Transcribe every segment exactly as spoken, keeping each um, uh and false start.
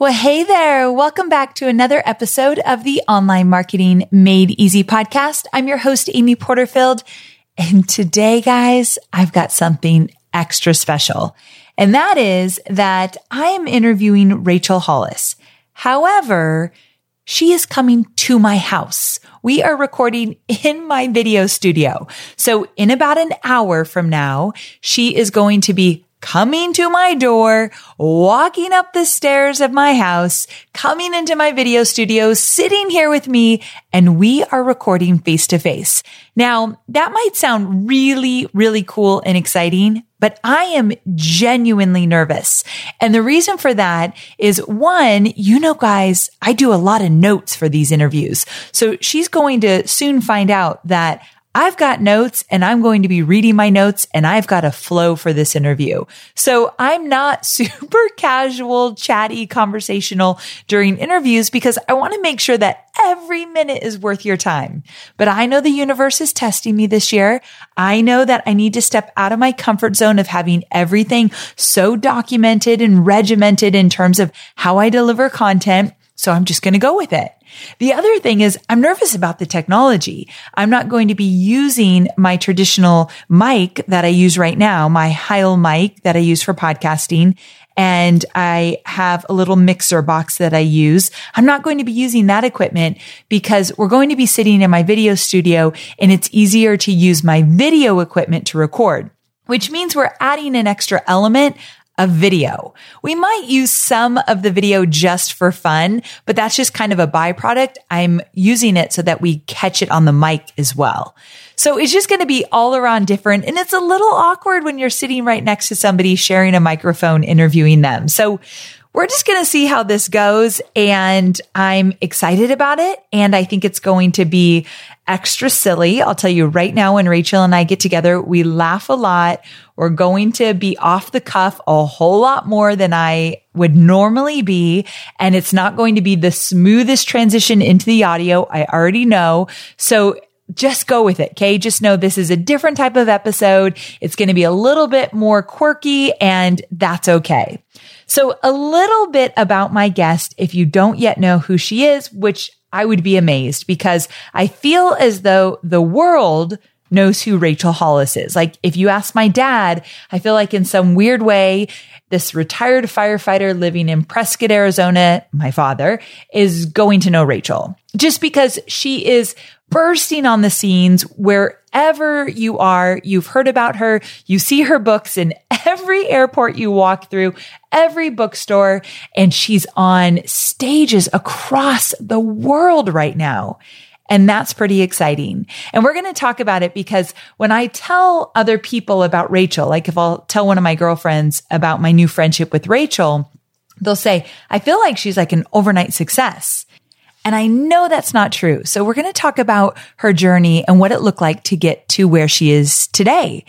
Well, hey there. Welcome back to another episode of the Online Marketing Made Easy podcast. I'm your host, Amy Porterfield. And today, guys, I've got something extra special. And that is that I am interviewing Rachel Hollis. However, she is coming to my house. We are recording in my video studio. So in about an hour from now, she is going to be coming to my door, walking up the stairs of my house, coming into my video studio, sitting here with me, and we are recording face to face. Now, that might sound really, really cool and exciting, but I am genuinely nervous. And the reason for that is one, you know, guys, I do a lot of notes for these interviews. So she's going to soon find out that I've got notes and I'm going to be reading my notes and I've got a flow for this interview. So I'm not super casual, chatty, conversational during interviews because I want to make sure that every minute is worth your time. But I know the universe is testing me this year. I know that I need to step out of my comfort zone of having everything so documented and regimented in terms of how I deliver content. So I'm just going to go with it. The other thing is I'm nervous about the technology. I'm not going to be using my traditional mic that I use right now, my Heil mic that I use for podcasting. And I have a little mixer box that I use. I'm not going to be using that equipment because we're going to be sitting in my video studio and it's easier to use my video equipment to record, which means we're adding an extra element of video. We might use some of the video just for fun, but that's just kind of a byproduct. I'm using it so that we catch it on the mic as well. So it's just going to be all around different. And it's a little awkward when you're sitting right next to somebody sharing a microphone, interviewing them. So we're just going to see how this goes. And I'm excited about it. And I think it's going to be extra silly. I'll tell you right now, when Rachel and I get together, we laugh a lot. We're going to be off the cuff a whole lot more than I would normally be. And it's not going to be the smoothest transition into the audio. I already know. So just go with it. Okay. Just know this is a different type of episode. It's going to be a little bit more quirky and that's okay. So a little bit about my guest, if you don't yet know who she is, which I would be amazed because I feel as though the world knows who Rachel Hollis is. Like if you ask my dad, I feel like in some weird way, this retired firefighter living in Prescott, Arizona, my father, is going to know Rachel just because she is bursting on the scenes wherever you are. You've heard about her. You see her books in every airport you walk through, every bookstore, and she's on stages across the world right now. And that's pretty exciting. And we're going to talk about it because when I tell other people about Rachel, like if I'll tell one of my girlfriends about my new friendship with Rachel, they'll say, I feel like she's like an overnight success. And I know that's not true. So we're going to talk about her journey and what it looked like to get to where she is today.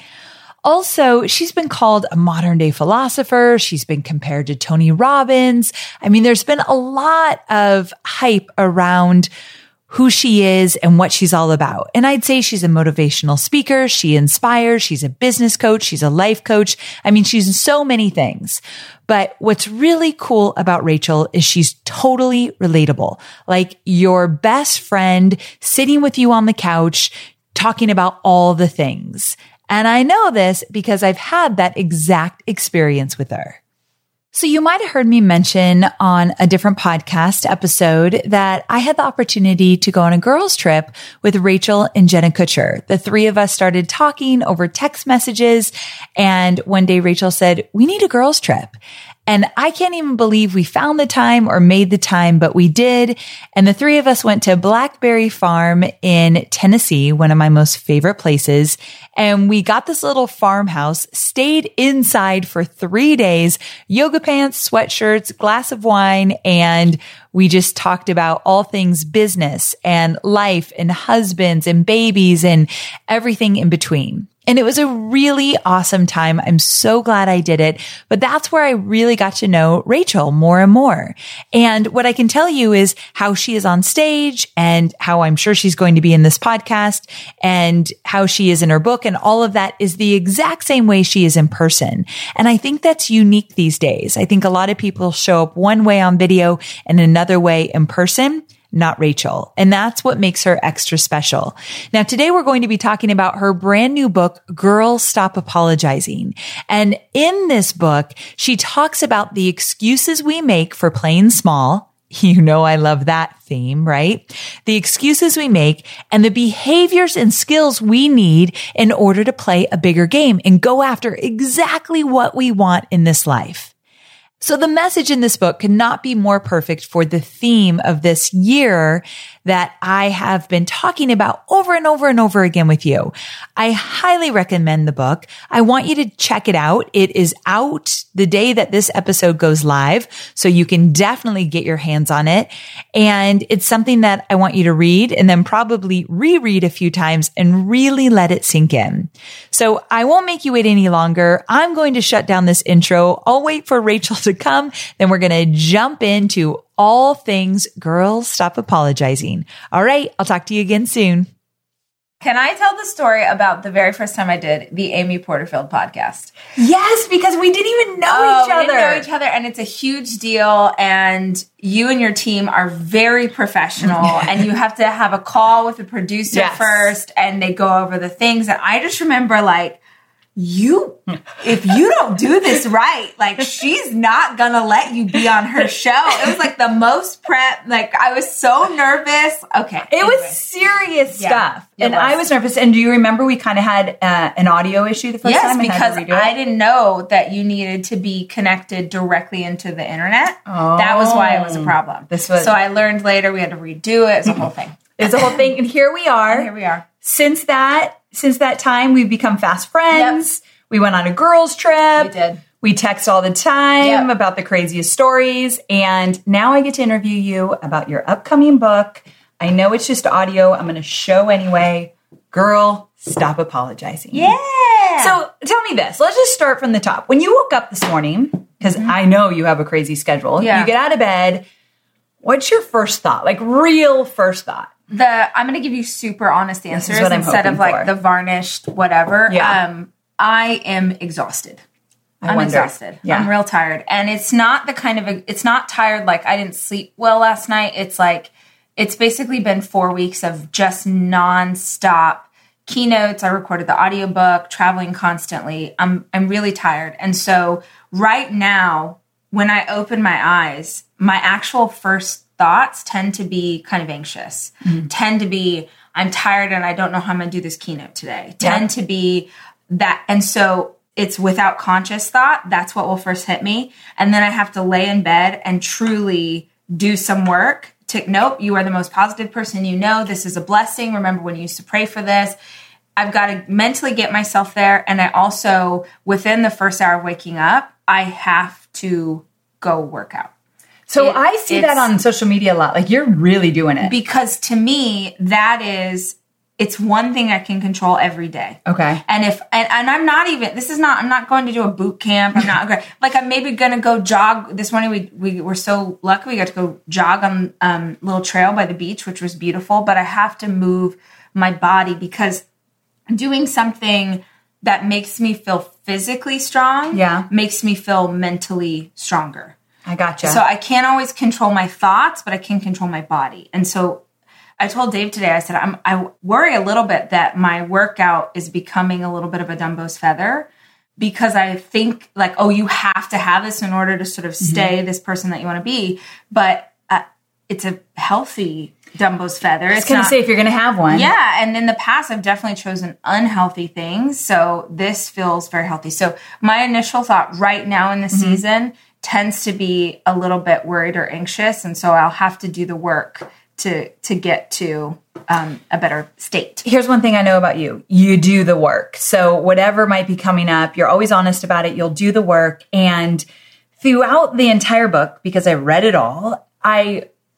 Also, she's been called a modern day philosopher. She's been compared to Tony Robbins. I mean, there's been a lot of hype around who she is and what she's all about. And I'd say she's a motivational speaker. She inspires. She's a business coach. She's a life coach. I mean, she's so many things. But what's really cool about Rachel is she's totally relatable. Like your best friend sitting with you on the couch, talking about all the things. And I know this because I've had that exact experience with her. So you might have heard me mention on a different podcast episode that I had the opportunity to go on a girls trip with Rachel and Jenna Kutcher. The three of us started talking over text messages. And one day Rachel said, we need a girls trip. And I can't even believe we found the time or made the time, but we did. And the three of us went to Blackberry Farm in Tennessee, one of my most favorite places. And we got this little farmhouse, stayed inside for three days, yoga pants, sweatshirts, glass of wine. And we just talked about all things business and life and husbands and babies and everything in between. And it was a really awesome time. I'm so glad I did it. But that's where I really got to know Rachel more and more. And what I can tell you is how she is on stage and how I'm sure she's going to be in this podcast and how she is in her book. And all of that is the exact same way she is in person. And I think that's unique these days. I think a lot of people show up one way on video and another way in person. Not Rachel. And that's what makes her extra special. Now, today we're going to be talking about her brand new book, Girl, Stop Apologizing. And in this book, she talks about the excuses we make for playing small. You know, I love that theme, right? The excuses we make and the behaviors and skills we need in order to play a bigger game and go after exactly what we want in this life. So the message in this book could not be more perfect for the theme of this year that I have been talking about over and over and over again with you. I highly recommend the book. I want you to check it out. It is out the day that this episode goes live, so you can definitely get your hands on it. And it's something that I want you to read and then probably reread a few times and really let it sink in. So I won't make you wait any longer. I'm going to shut down this intro. I'll wait for Rachel to come. Then we're going to jump into all things Girls Stop Apologizing. All right. I'll talk to you again soon. Can I tell the story about the very first time I did the Amy Porterfield podcast? Yes, because we didn't even know oh, each other. We didn't know each other, and it's a huge deal, and you and your team are very professional, Yes. and you have to have a call with the producer Yes. first, and they go over the things, and I just remember, like, you, if you don't do this right, like, she's not gonna let you be on her show. It was like the most prep. Like, I was so nervous. Okay. It anyway. was serious Yeah, stuff. it And was. I was nervous. And do you remember we kind of had uh, an audio issue the first yes, time? because I, had to redo it? I didn't know that you needed to be connected directly into the internet. Oh. That was why it was a problem. This was- so I learned later we had to redo it. It's a whole thing. It's a whole thing. And here we are. Here we are. Since that, since that time, we've become fast friends. Yep. We went on a girls' trip. We did. We text all the time Yep. about the craziest stories. And now I get to interview you about your upcoming book. I know it's just audio. I'm going to show anyway. Girl, Stop Apologizing. Yeah. So tell me this. Let's just start from the top. When you woke up this morning, because mm-hmm. I know you have a crazy schedule, Yeah. you get out of bed. What's your first thought? Like real first thought? The I'm going to give you super honest answers what I'm instead of hoping like for. the varnished whatever. Yeah. Um, I am exhausted. I I'm wonder. exhausted. Yeah. I'm real tired. And it's not the kind of, a, it's not tired like I didn't sleep well last night. It's like, it's basically been four weeks of just nonstop keynotes. I recorded the audiobook, traveling constantly. I'm, I'm really tired. And so right now, when I open my eyes, my actual first thoughts tend to be kind of anxious, mm-hmm. tend to be, I'm tired and I don't know how I'm going to do this keynote today, yeah. tend to be that. And so it's without conscious thought. That's what will first hit me. And then I have to lay in bed and truly do some work to, nope, you are the most positive person you know. This is a blessing. Remember when you used to pray for this. I've got to mentally get myself there. And I also, within the first hour of waking up, I have to go work out. So It- I see that it's- on social media a lot. Like you're really doing it. Because to me, that is, it's one thing I can control every day. Okay. And if, and, and I'm not even, this is not, I'm not going to do a boot camp. I'm not going like, I'm maybe going to go jog. This morning we, we were so lucky. We got to go jog on a um, little trail by the beach, which was beautiful, but I have to move my body because doing something that makes me feel physically strong Yeah. makes me feel mentally stronger. I gotcha. So I can't always control my thoughts, but I can control my body. And so I told Dave today, I said, I'm, I worry a little bit that my workout is becoming a little bit of a Dumbo's feather because I think like, oh, you have to have this in order to sort of stay mm-hmm. this person that you want to be. But uh, it's a healthy Dumbo's feather. I was going to say if you're going to have one. Yeah. And in the past, I've definitely chosen unhealthy things. So this feels very healthy. So my initial thought right now in the mm-hmm. season tends to be a little bit worried or anxious. And so I'll have to do the work to to get to um, a better state. Here's one thing I know about you. You do the work. So whatever might be coming up, you're always honest about it. You'll do the work. And throughout the entire book, because I read it all, I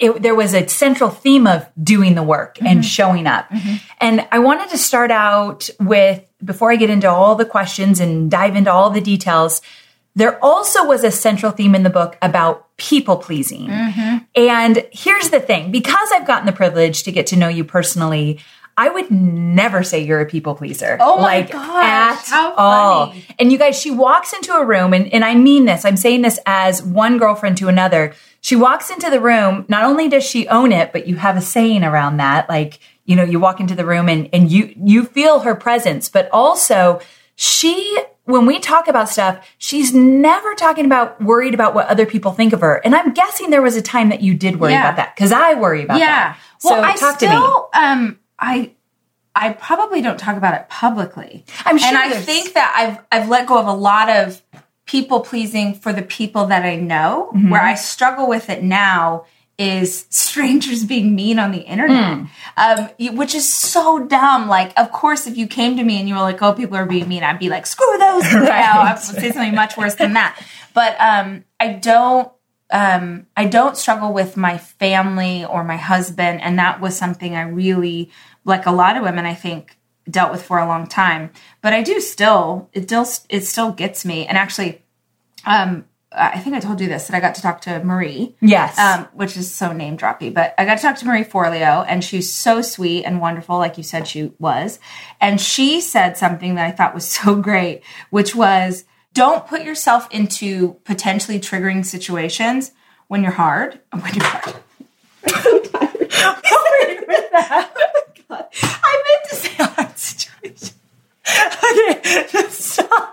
it, there was a central theme of doing the work mm-hmm. and showing up. Mm-hmm. And I wanted to start out with, before I get into all the questions and dive into all the details, there also was a central theme in the book about people pleasing. Mm-hmm. And here's the thing, because I've gotten the privilege to get to know you personally, I would never say you're a people pleaser. Oh my like, gosh, at how all. funny. And you guys, she walks into a room, and, and I mean this, I'm saying this as one girlfriend to another. She walks into the room, not only does she own it, but you have a saying around that. Like, you know, you walk into the room and, and you, you feel her presence, but also she, when we talk about stuff, she's never talking about worried about what other people think of her. And I'm guessing there was a time that you did worry yeah. about that, because I worry about yeah. that. So well, I talk still, to me. Um, I I probably don't talk about it publicly. I'm sure. And I there's- think that I've I've let go of a lot of people pleasing for the people that I know. Mm-hmm. Where I struggle with it now is strangers being mean on the internet, mm. um, which is so dumb. Like, of course, if you came to me and you were like, "Oh, people are being mean," I'd be like, "Screw those!" Right. Now I would say something much worse than that. But um, I don't. Um, I don't struggle with my family or my husband, and that was something I really, like a lot of women, I think, dealt with for a long time. But I do still. It still. It still gets me. And actually, um, I think I told you this, that I got to talk to Marie. Yes. Um, which is so name droppy, but I got to talk to Marie Forleo, and she's so sweet and wonderful, like you said she was. And she said something that I thought was so great, which was, don't put yourself into potentially triggering situations when you're hard. When you're hard. I'm so tired. Sorry with that. Oh my God. I meant to say hard situation. Okay, just stop.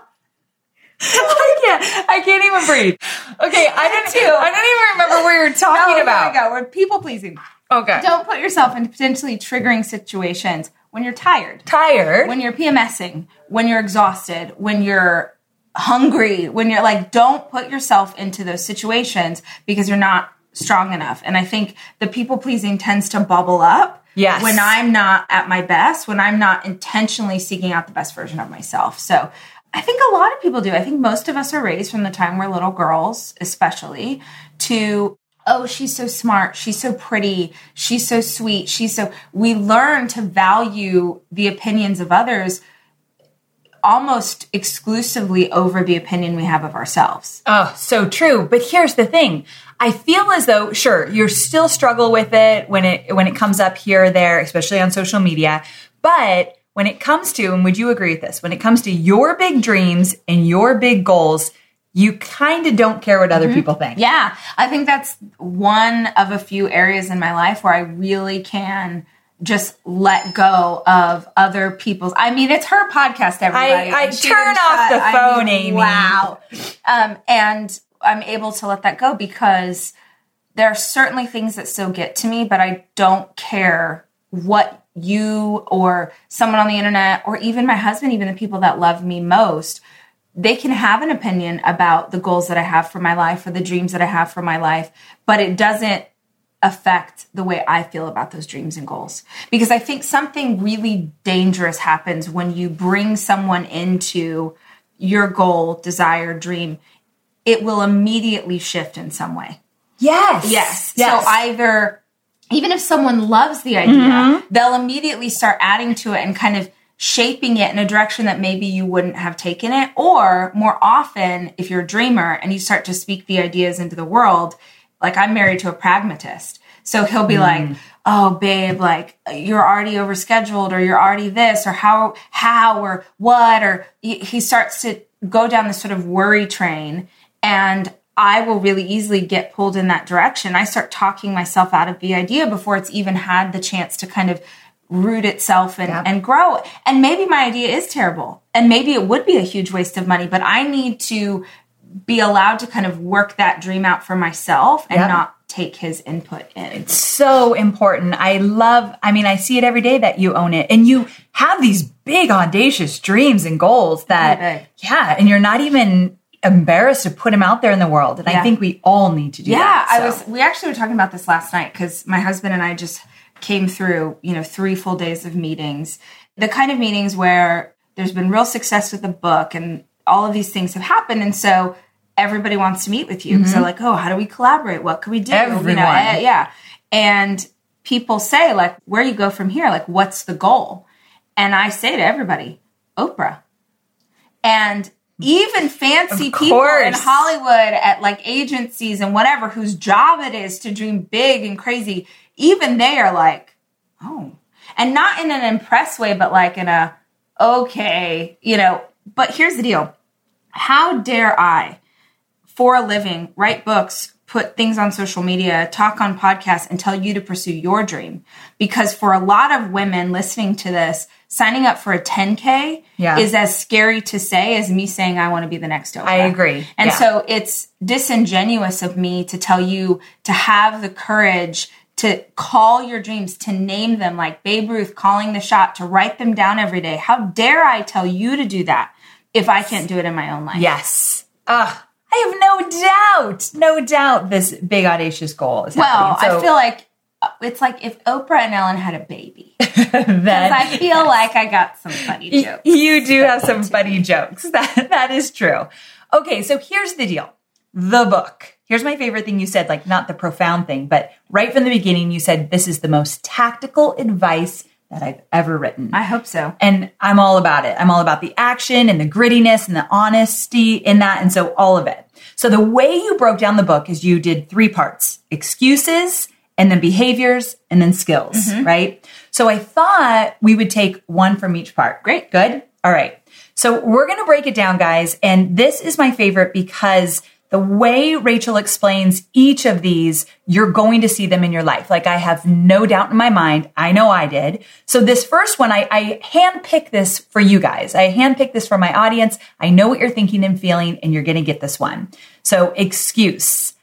I can't. I can't even breathe. Okay, I didn't. too. I don't even remember what we were talking no, about. Here we go. We're people pleasing. Okay. Don't put yourself into potentially triggering situations when you're tired, Tired. when you're PMSing, when you're exhausted, when you're hungry, when you're like, don't put yourself into those situations because you're not strong enough. And I think the people pleasing tends to bubble up. Yes. When I'm not at my best, when I'm not intentionally seeking out the best version of myself. So I think a lot of people do. I think most of us are raised from the time we're little girls, especially, to, oh, she's so smart. She's so pretty. She's so sweet. She's so, we learn to value the opinions of others almost exclusively over the opinion we have of ourselves. Oh, so true. But here's the thing. I feel as though, sure, you're still struggle with it when it when it comes up here or there, especially on social media. But when it comes to, and would you agree with this, when it comes to your big dreams and your big goals, you kind of don't care what other mm-hmm. people think. Yeah. I think that's one of a few areas in my life where I really can just let go of other people's. I mean, it's her podcast, everybody. I, I turn turn off the phone, I mean, Amy. Wow. Um, and I'm able to let that go because there are certainly things that still get to me, but I don't care what you or someone on the internet or even my husband, even the people that love me most, they can have an opinion about the goals that I have for my life or the dreams that I have for my life, but it doesn't affect the way I feel about those dreams and goals. Because I think something really dangerous happens when you bring someone into your goal, desire, dream. It will immediately shift in some way. Yes. Yes. yes. So either, even if someone loves the idea, mm-hmm. they'll immediately start adding to it and kind of shaping it in a direction that maybe you wouldn't have taken it. Or more often, if you're a dreamer and you start to speak the ideas into the world, like I'm married to a pragmatist. So he'll be mm. like, oh, babe, like you're already overscheduled or you're already this or how, how or what, or he starts to go down this sort of worry train. And I will really easily get pulled in that direction. I start talking myself out of the idea before it's even had the chance to kind of root itself and, yep. and grow. And maybe my idea is terrible. And maybe it would be a huge waste of money, but I need to be allowed to kind of work that dream out for myself and yep. not take his input in. It's so important. I love, I mean, I see it every day that you own it and you have these big, audacious dreams and goals that, yeah, and you're not even embarrassed to put them out there in the world. And yeah. I think we all need to do yeah, that. Yeah, so. I was, we actually were talking about this last night because my husband and I just came through, you know, three full days of meetings, the kind of meetings where there's been real success with the book and all of these things have happened. And so everybody wants to meet with you. Mm-hmm. So like, oh, how do we collaborate? What can we do? Everyone. You know, uh, yeah. And people say, like, where you go from here? Like, what's the goal? And I say to everybody, Oprah. And even fancy people in Hollywood at like agencies and whatever, whose job it is to dream big and crazy, even they are like, oh. And not in an impressed way, but like in a, okay, you know. But here's the deal. How dare I, for a living, write books, put things on social media, talk on podcasts, and tell you to pursue your dream? Because for a lot of women listening to this, signing up for a ten K yeah. is as scary to say as me saying I want to be the next Oprah. I agree. And yeah. so it's disingenuous of me to tell you to have the courage to call your dreams, to name them, like Babe Ruth calling the shot, to write them down every day. How dare I tell you to do that if I can't do it in my own life? Yes. Ugh. I have no doubt, no doubt this big audacious goal is well, happening. So, I feel like it's like if Oprah and Ellen had a baby. Then I feel yes. like I got some funny jokes. You do have some funny me. jokes. That That is true. Okay, so here's the deal. The book. Here's my favorite thing you said, like not the profound thing, but right from the beginning you said this is the most tactical advice that I've ever written. I hope so. And I'm all about it. I'm all about the action and the grittiness and the honesty in that. And so all of it. So the way you broke down the book is you did three parts: excuses, and then behaviors, and then skills, mm-hmm. right? So I thought we would take one from each part. Great. Good. All right. So we're going to break it down, guys. And this is my favorite because the way Rachel explains each of these, you're going to see them in your life. Like I have no doubt in my mind. I know I did. So this first one, I, I handpicked this for you guys. I handpicked this for my audience. I know what you're thinking and feeling, and you're going to get this one. So excuse.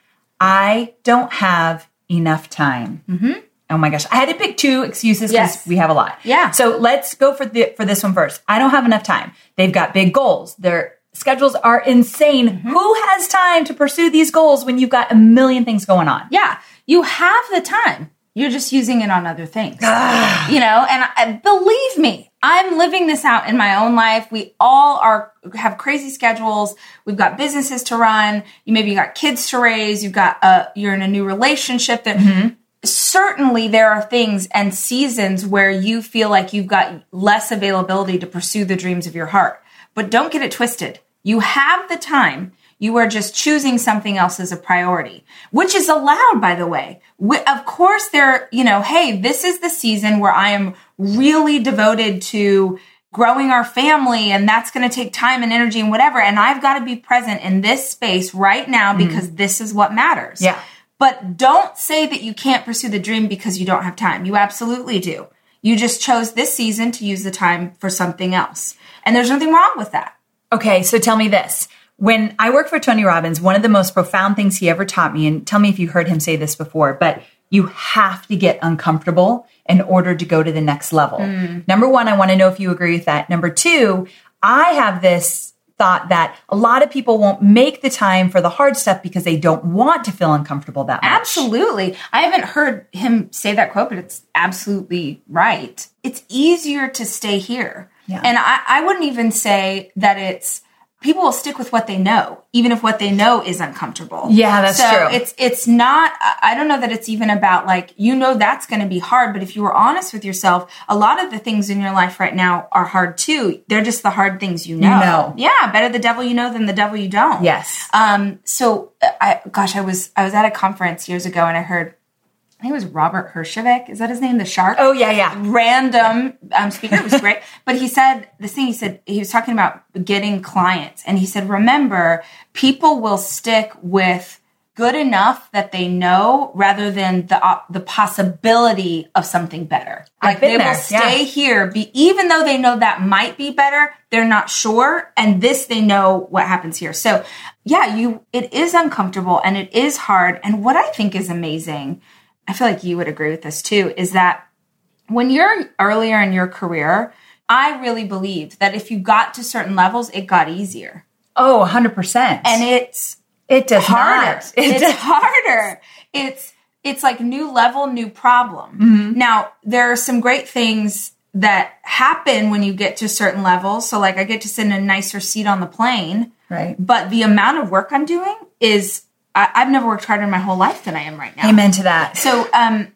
I don't have enough time. Mm-hmm. Oh my gosh. I had to pick two excuses because yes. we have a lot. Yeah. So let's go for the, for this one first. I don't have enough time. They've got big goals. They're schedules are insane. Mm-hmm. Who has time to pursue these goals when you've got a million things going on? Yeah. You have the time. You're just using it on other things. You know, and I, believe me, I'm living this out in my own life. We all are have crazy schedules. We've got businesses to run. You maybe you got kids to raise. You've got a, you're in a new relationship that mm-hmm. certainly there are things and seasons where you feel like you've got less availability to pursue the dreams of your heart. But don't get it twisted. You have the time. You are just choosing something else as a priority, which is allowed, by the way. We, of course, there, you know, hey, this is the season where I am really devoted to growing our family, and that's going to take time and energy and whatever. And I've got to be present in this space right now because mm-hmm. this is what matters. Yeah. But don't say that you can't pursue the dream because you don't have time. You absolutely do. You just chose this season to use the time for something else. And there's nothing wrong with that. Okay, so tell me this. When I worked for Tony Robbins, one of the most profound things he ever taught me, and tell me if you heard him say this before, but you have to get uncomfortable in order to go to the next level. Mm. Number one, I want to know if you agree with that. Number two, I have this thought that a lot of people won't make the time for the hard stuff because they don't want to feel uncomfortable that much. Absolutely. I haven't heard him say that quote, but it's absolutely right. It's easier to stay here. Yeah. And I, I wouldn't even say that it's, people will stick with what they know, even if what they know is uncomfortable. Yeah, that's so true. It's, it's not, I don't know that it's even about like, you know, that's going to be hard. But if you were honest with yourself, a lot of the things in your life right now are hard too. They're just the hard things you know. You know. Yeah. Better the devil you know than the devil you don't. Yes. Um, so I, gosh, I was, I was at a conference years ago and I heard, I think it was Robert Herjavec. Is that his name? The shark? Oh, yeah, yeah. Random um, speaker. It was great. But he said, this thing, he said, he was talking about getting clients. And he said, remember, people will stick with good enough that they know rather than the uh, the possibility of something better. Like they there. will stay yeah. here, be, even though they know that might be better, they're not sure. And this, they know what happens here. So yeah, you, it is uncomfortable and it is hard. And what I think is amazing, I feel like you would agree with this too, is that when you're earlier in your career, I really believed that if you got to certain levels, it got easier. Oh, one hundred percent. And it's it does harder. Not. It it's does. harder. It's it's like new level, new problem. Mm-hmm. Now, there are some great things that happen when you get to certain levels. So like I get to sit in a nicer seat on the plane. Right. But the amount of work I'm doing is I, I've never worked harder in my whole life than I am right now. Amen to that. So, um,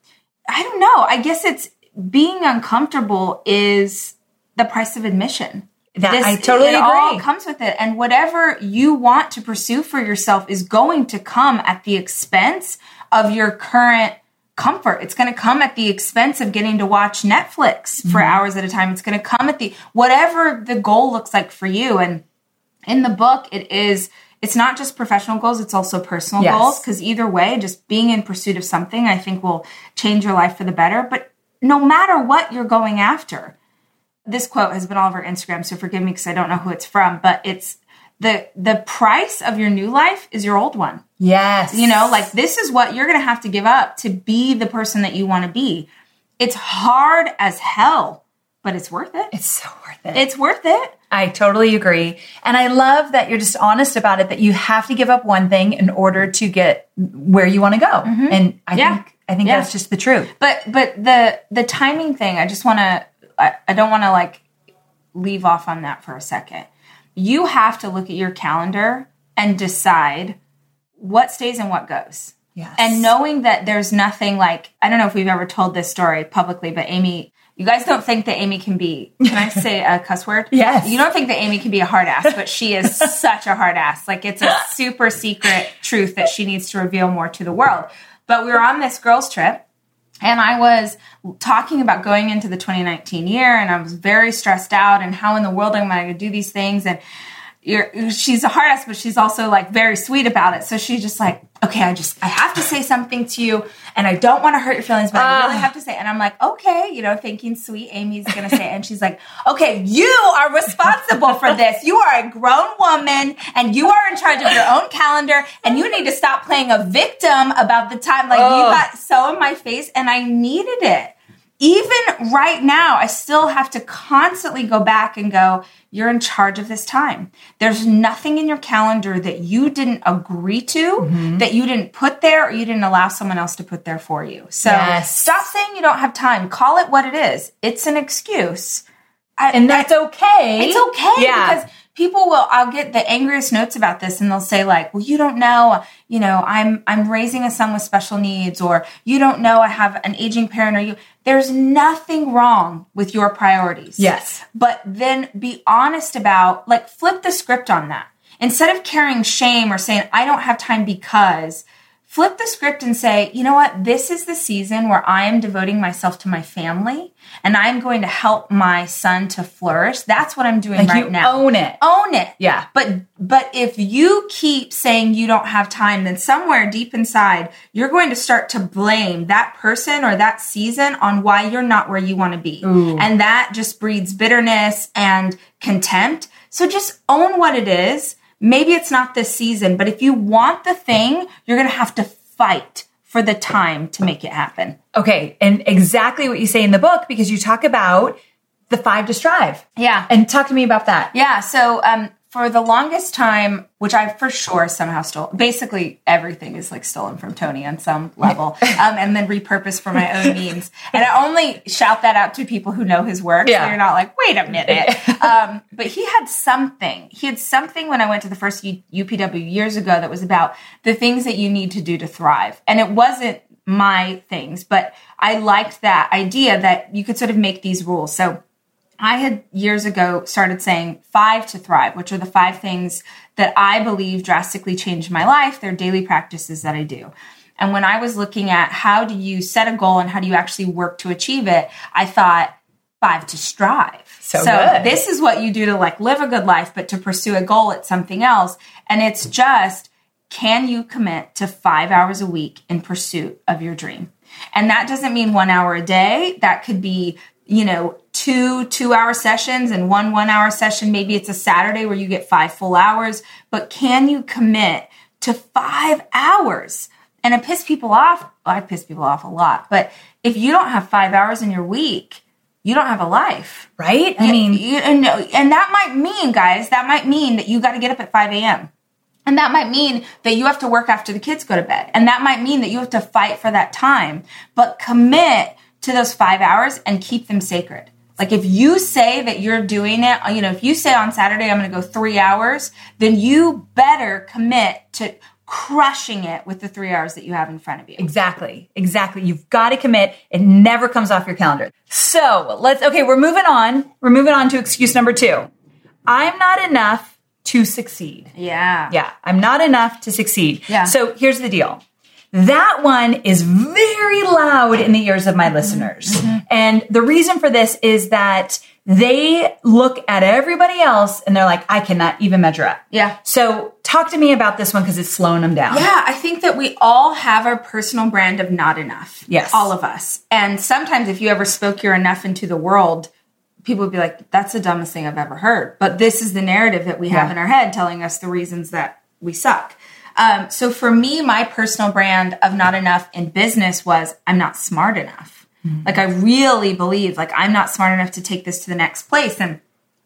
I don't know. I guess it's being uncomfortable is the price of admission. That This, I totally it agree. all comes with it. And whatever you want to pursue for yourself is going to come at the expense of your current comfort. It's going to come at the expense of getting to watch Netflix for mm-hmm. hours at a time. It's going to come at the, whatever the goal looks like for you. And in the book, it is, it's not just professional goals, it's also personal yes. goals. Because either way, just being in pursuit of something, I think will change your life for the better. But no matter what you're going after, this quote has been all over Instagram, so forgive me because I don't know who it's from, but it's the the price of your new life is your old one. Yes. You know, like this is what you're going to have to give up to be the person that you want to be. It's hard as hell, but it's worth it. It's so worth it. It's worth it. I totally agree. And I love that you're just honest about it, that you have to give up one thing in order to get where you want to go. Mm-hmm. And I yeah. think I think yeah. that's just the truth. But but the the timing thing, I just want to I, I don't want to like leave off on that for a second. You have to look at your calendar and decide what stays and what goes. Yes. And knowing that there's nothing like, I don't know if we've ever told this story publicly, but Amy, you guys don't think that Amy can be, can I say a cuss word? Yes. You don't think that Amy can be a hard ass, but she is such a hard ass. Like it's a super secret truth that she needs to reveal more to the world. But we were on this girls trip. And I was talking about going into the twenty nineteen year, and I was very stressed out and how in the world am I going to do these things? And you're, she's a hard ass, but she's also like very sweet about it. So she's just like, okay, I just, I have to say something to you and I don't want to hurt your feelings, but uh, I really have to say it. And I'm like, okay, you know, thinking sweet Amy's going to say it. And she's like, okay, you are responsible for this. You are a grown woman and you are in charge of your own calendar and you need to stop playing a victim about the time. Like oh. you got so in my face and I needed it. Even right now, I still have to constantly go back and go, you're in charge of this time. There's nothing in your calendar that you didn't agree to, mm-hmm. that you didn't put there, or you didn't allow someone else to put there for you. So yes. stop saying you don't have time. Call it what it is. It's an excuse. I, and that's I, okay. It's okay yeah. because people will, I'll get the angriest notes about this and they'll say like, well, you don't know, you know, I'm, I'm raising a son with special needs, or you don't know I have an aging parent, or you, there's nothing wrong with your priorities. Yes. But then be honest about, like, flip the script on that. Instead of carrying shame or saying, I don't have time because, flip the script and say, you know what? This is the season where I am devoting myself to my family and I'm going to help my son to flourish. That's what I'm doing like right you now. Own it. Own it. Yeah. But, but if you keep saying you don't have time, then somewhere deep inside, you're going to start to blame that person or that season on why you're not where you want to be. Ooh. And that just breeds bitterness and contempt. So just own what it is. Maybe it's not this season, but if you want the thing, you're going to have to fight for the time to make it happen. Okay. And exactly what you say in the book, because you talk about the five to strive. Yeah. And talk to me about that. Yeah. So, um, for the longest time, which I for sure somehow stole, basically everything is like stolen from Tony on some level, um, and then repurposed for my own means. And I only shout that out to people who know his work. Yeah. So you're not like, wait a minute. um, but he had something. He had something when I went to the first U P W years ago that was about the things that you need to do to thrive. And it wasn't my things, but I liked that idea that you could sort of make these rules. So I had years ago started saying five to thrive, which are the five things that I believe drastically changed my life. They're daily practices that I do. And when I was looking at how do you set a goal and how do you actually work to achieve it, I thought five to strive. So, so good. This is what you do to like live a good life, but to pursue a goal, it's something else. And it's just, can you commit to five hours a week in pursuit of your dream? And that doesn't mean one hour a day. That could be, you know, two two-hour sessions and one one-hour session. Maybe it's a Saturday where you get five full hours. But can you commit to five hours? And it piss people off. Well, I piss people off a lot. But if you don't have five hours in your week, you don't have a life. Right? I you, mean, you, and, and that might mean, guys, that might mean that you got to get up at five a.m. And that might mean that you have to work after the kids go to bed. And that might mean that you have to fight for that time. But commit to those five hours and keep them sacred. Like if you say that you're doing it, you know, if you say on Saturday, I'm going to go three hours, then you better commit to crushing it with the three hours that you have in front of you. Exactly. Exactly. You've got to commit. It never comes off your calendar. So let's, okay, we're moving on. We're moving on to excuse number two. I'm not enough to succeed. Yeah. Yeah. I'm not enough to succeed. Yeah. So here's the deal. That one is very loud in the ears of my listeners. Mm-hmm. And the reason for this is that they look at everybody else and they're like, I cannot even measure up. Yeah. So talk to me about this one because it's slowing them down. Yeah, I think that we all have our personal brand of not enough. Yes. All of us. And sometimes if you ever spoke your enough into the world, people would be like, that's the dumbest thing I've ever heard. But this is the narrative that we have Yeah. in our head telling us the reasons that we suck. Um, so for me, my personal brand of not enough in business was I'm not smart enough. Mm-hmm. Like I really believe like I'm not smart enough to take this to the next place. And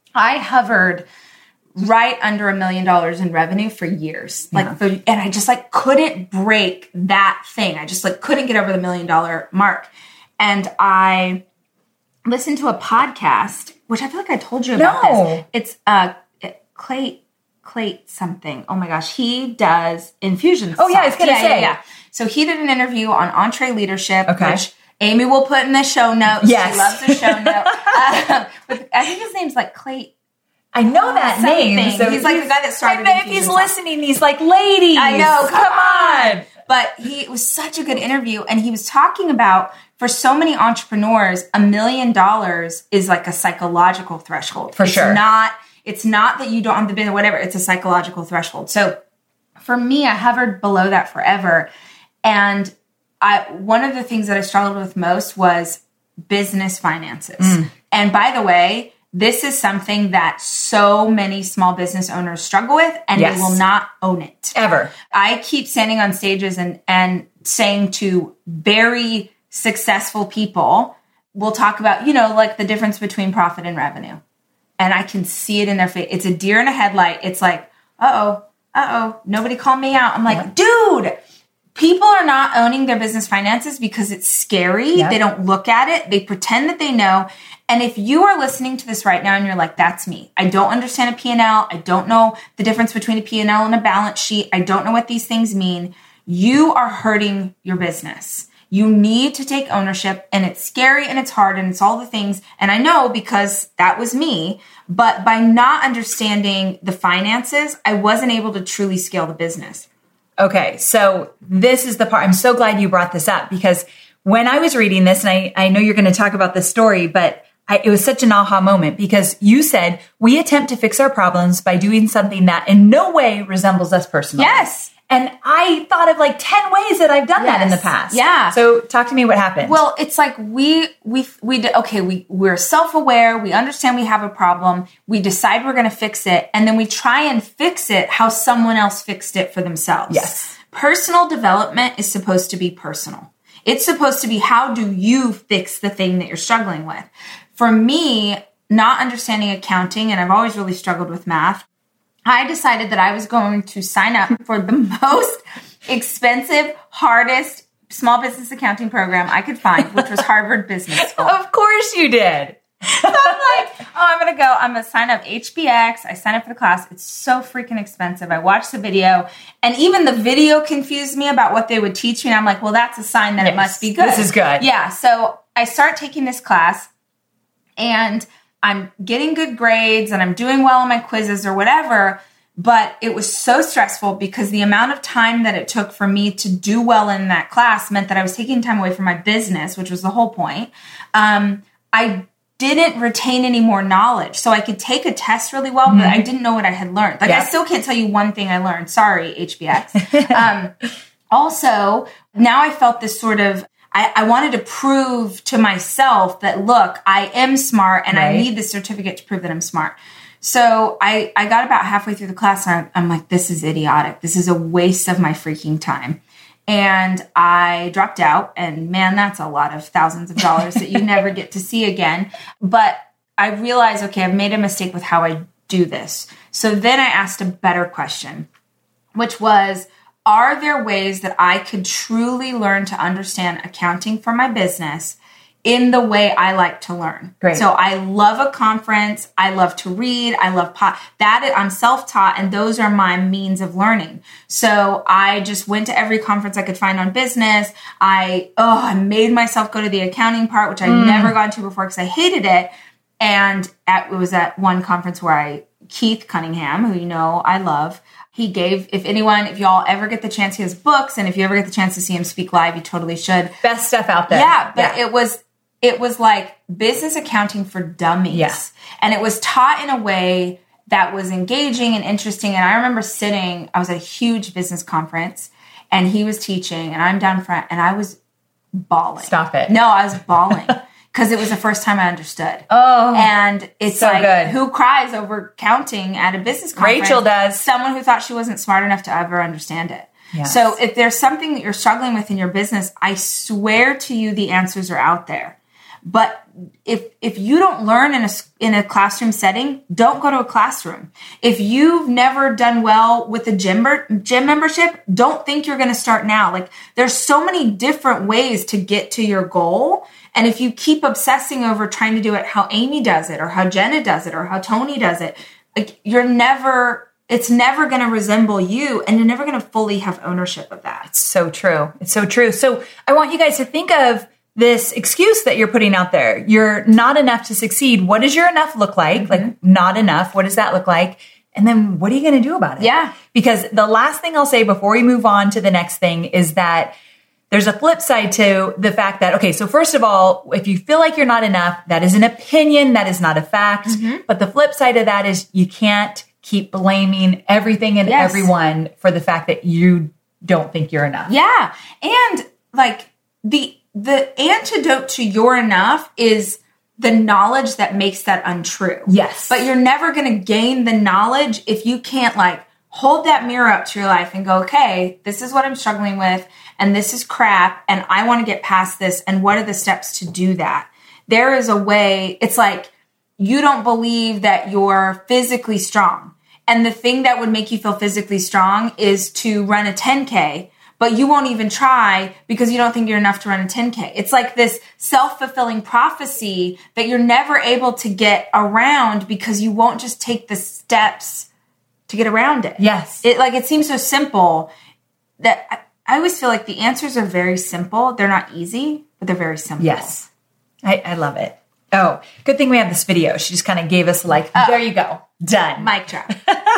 I hovered right under a million dollars in revenue for years. Like, Yeah. for, and I just like couldn't break that thing. I just like couldn't get over the million dollar mark. And I listened to a podcast, which I feel like I told you about No. this. It's uh, Clay, Clay something. Oh my gosh. He does infusion. Oh, yeah, I was sauce. gonna Yeah, say. yeah, yeah. So he did an interview on Entree Leadership, Okay. which Amy will put in the show notes. Yes. She loves the show note. um, but I think his name's like Clay. I know that Something. name. So He's like the guy that started I know if Infusion he's Sauce. listening, he's like, ladies. I know, come, on. on. But he it was such a good interview. And he was talking about, for so many entrepreneurs, a million dollars is like a psychological threshold. For it's sure. Not, it's not that you don't have the business, whatever. It's a psychological threshold. So for me, I hovered below that forever. And I one of the things that I struggled with most was business finances. Mm. And by the way, this is something that so many small business owners struggle with, and Yes. they will not own it. Ever. I keep standing on stages and, and saying to very successful people, we'll talk about, you know, like the difference between profit and revenue. And I can see it in their face. It's a deer in a headlight. It's like, uh-oh, uh-oh, nobody called me out. I'm like, yeah. dude, people are not owning their business finances because it's scary. Yeah. They don't look at it. They pretend that they know. And if you are listening to this right now and you're like, that's me. I don't understand a P and L. I don't know the difference between a P and L and a balance sheet. I don't know what these things mean. You are hurting your business. You need to take ownership, and it's scary and it's hard and it's all the things. And I know because that was me, but by not understanding the finances, I wasn't able to truly scale the business. Okay, so this is the part, I'm so glad you brought this up, because when I was reading this, and I, I know you're going to talk about this story, but I, it was such an aha moment, because you said we attempt to fix our problems by doing something that in no way resembles us personally. Yes. And I thought of like ten ways that I've done Yes. that in the past. Yeah. So talk to me what happened. Well, it's like we, we, we, okay, we, we're self-aware. We understand we have a problem. We decide we're going to fix it. And then we try and fix it how someone else fixed it for themselves. Yes. Personal development is supposed to be personal. It's supposed to be, how do you fix the thing that you're struggling with? For me, not understanding accounting, and I've always really struggled with math, I decided that I was going to sign up for the most expensive, hardest small business accounting program I could find, which was Harvard Business School. Of course you did. So I'm like, oh, I'm going to go. I'm going to sign up H B X. I sign up for the class. It's so freaking expensive. I watched the video, and even the video confused me about what they would teach me. And I'm like, well, that's a sign that Yes, it must be good. this is good. Yeah. So I start taking this class, and I'm getting good grades and I'm doing well on my quizzes or whatever, but it was so stressful because the amount of time that it took for me to do well in that class meant that I was taking time away from my business, which was the whole point. Um, I didn't retain any more knowledge. So I could take a test really well, mm-hmm. but I didn't know what I had learned. Like, yeah. I still can't tell you one thing I learned. Sorry, H B X. um, also, now I felt this sort of, I, I wanted to prove to myself that, look, I am smart and right. I need this certificate to prove that I'm smart. So I, I got about halfway through the class and I'm, I'm like, this is idiotic. This is a waste of my freaking time. And I dropped out, and man, that's a lot of thousands of dollars that you never get to see again. But I realized, okay, I've made a mistake with how I do this. So then I asked a better question, which was, are there ways that I could truly learn to understand accounting for my business in the way I like to learn. Great. So I love a conference. I love to read. I love pot. That I'm self-taught, and those are my means of learning. So I just went to every conference I could find on business. I oh, I made myself go to the accounting part, which I'd mm. never gone to before because I hated it. And at, it was at one conference where I Keith Cunningham, who you know I love. He gave, if anyone, if y'all ever get the chance, he has books, and if you ever get the chance to see him speak live, you totally should. Best stuff out there. Yeah, but yeah. it was. It was like business accounting for dummies. Yeah. And it was taught in a way that was engaging and interesting. And I remember sitting, I was at a huge business conference, and he was teaching, and I'm down front, and I was bawling. Stop it. No, I was bawling because it was the first time I understood. Oh, and it's so like, good. Who cries over counting at a business conference? Rachel does. Someone who thought she wasn't smart enough to ever understand it. Yes. So if there's something that you're struggling with in your business, I swear to you, the answers are out there. But if if you don't learn in a in a classroom setting, don't go to a classroom. If you've never done well with a gym gym membership, don't think you're going to start now. Like, there's so many different ways to get to your goal. And if you keep obsessing over trying to do it how Amy does it, or how Jenna does it, or how Tony does it, like, you're never it's never going to resemble you, and you're never going to fully have ownership of that. It's so true. It's so true. So I want you guys to think of this excuse that you're putting out there. You're not enough to succeed. What does your enough look like? Mm-hmm. Like, not enough. What does that look like? And then what are you going to do about it? Yeah. Because the last thing I'll say before we move on to the next thing is that there's a flip side to the fact that, okay, so first of all, if you feel like you're not enough, that is an opinion. That is not a fact. Mm-hmm. But the flip side of that is you can't keep blaming everything and yes. everyone for the fact that you don't think you're enough. Yeah. And like the, The antidote to you're enough is the knowledge that makes that untrue. Yes. But you're never going to gain the knowledge if you can't like hold that mirror up to your life and go, okay, this is what I'm struggling with, and this is crap, and I want to get past this, and what are the steps to do that? There is a way. It's like you don't believe that you're physically strong. And the thing that would make you feel physically strong is to run a ten K, but you won't even try because you don't think you're enough to run a ten K. It's like this self-fulfilling prophecy that you're never able to get around because you won't just take the steps to get around it. Yes. It like, it seems so simple that I, I always feel like the answers are very simple. They're not easy, but they're very simple. Yes. I, I love it. Oh, good thing we have this video. She just kind of gave us like, oh, there you go. Done. Mic drop.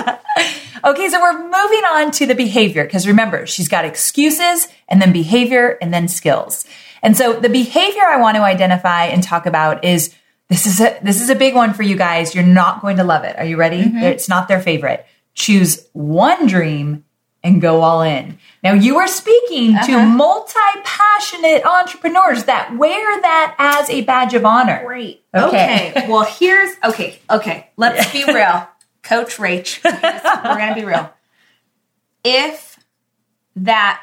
Okay, so we're moving on to the behavior, because remember, she's got excuses and then behavior and then skills. And so the behavior I want to identify and talk about is, this is a, this is a big one for you guys. You're not going to love it. Are you ready? Mm-hmm. It's not their favorite. Choose one dream and go all in. Now, you are speaking uh-huh. to multi-passionate entrepreneurs that wear that as a badge of honor. Great. Okay. okay. Well, here's, okay, okay. Let's be real. Coach Rach, we're going to be real. If that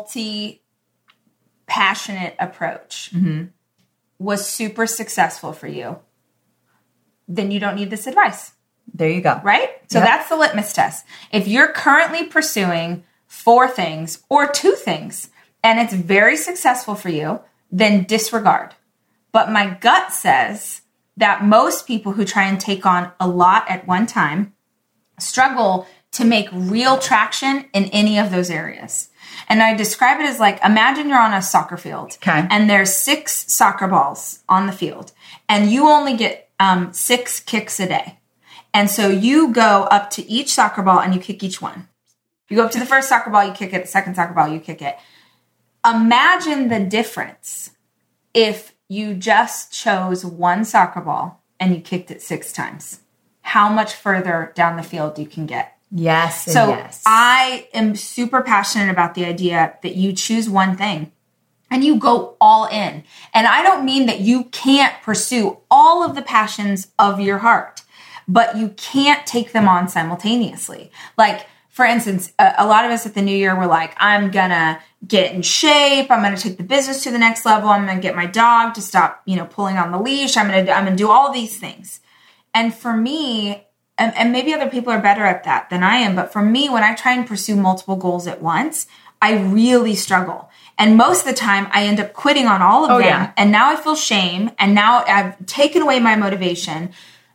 multi-passionate approach mm-hmm. was super successful for you, then you don't need this advice. There you go. Right? So yep. that's the litmus test. If you're currently pursuing four things or two things and it's very successful for you, then disregard. But my gut says that most people who try and take on a lot at one time struggle to make real traction in any of those areas. And I describe it as like, imagine you're on a soccer field okay. and there's six soccer balls on the field and you only get um, six kicks a day. And so you go up to each soccer ball and you kick each one. You go up to the first soccer ball, you kick it. The second soccer ball, you kick it. Imagine the difference if you just chose one soccer ball and you kicked it six times. How much further down the field you can get. Yes. So yes. I am super passionate about the idea that you choose one thing and you go all in. And I don't mean that you can't pursue all of the passions of your heart, but you can't take them on simultaneously. Like, for instance, a, a lot of us at the new year were like, I'm going to get in shape. I'm going to take the business to the next level. I'm going to get my dog to stop, you know, pulling on the leash. I'm going to, I'm going to do all these things. And for me, and, and maybe other people are better at that than I am, but for me, when I try and pursue multiple goals at once, I really struggle. And most of the time I end up quitting on all of oh, them. Yeah. And now I feel shame. And now I've taken away my motivation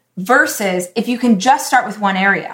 versus if you can just start with one area.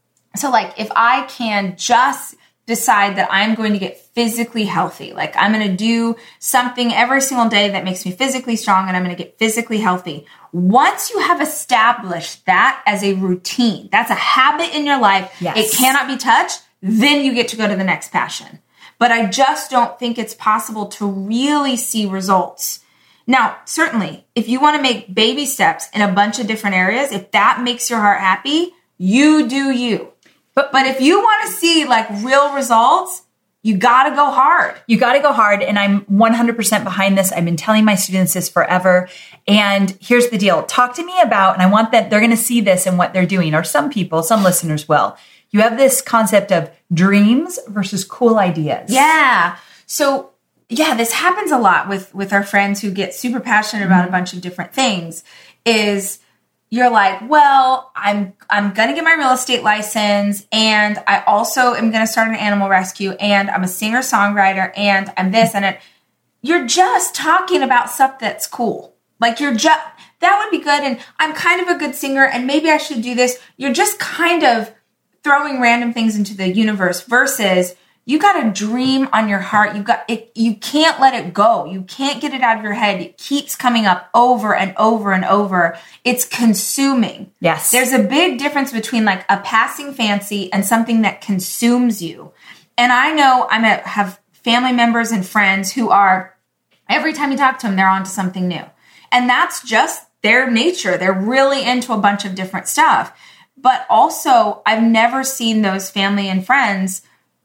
So like if I can just decide that I'm going to get physically healthy, like I'm going to do something every single day that makes me physically strong and I'm going to get physically healthy. Once you have established that as a routine, that's a habit in your life, yes. it cannot be touched, then you get to go to the next passion. But I just don't think it's possible to really see results. Now, certainly, if you want to make baby steps in a bunch of different areas, if that makes your heart happy, you do you. But, but if you want to see like real results, you got to go hard. You got to go hard. And I'm one hundred percent behind this. I've been telling my students this forever. And here's the deal. Talk to me about, and I want that they're going to see this in what they're doing, or some people, some listeners will. You have this concept of dreams versus cool ideas. Yeah. So yeah, this happens a lot with, with our friends who get super passionate about mm-hmm. a bunch of different things is you're like, well, I'm I'm going to get my real estate license, and I also am going to start an animal rescue, and I'm a singer-songwriter, and I'm this and it. You're just talking about stuff that's cool. Like you're just, that would be good, and I'm kind of a good singer, and maybe I should do this. You're just kind of throwing random things into the universe versus you got a dream on your heart. You got it. You can't let it go. You can't get it out of your head. It keeps coming up over and over and over. It's consuming. Yes. There's a big difference between like a passing fancy and something that consumes you. And I know I have family members and friends who are, every time you talk to them, they're on to something new. And that's just their nature. They're really into a bunch of different stuff. But also, I've never seen those family and friends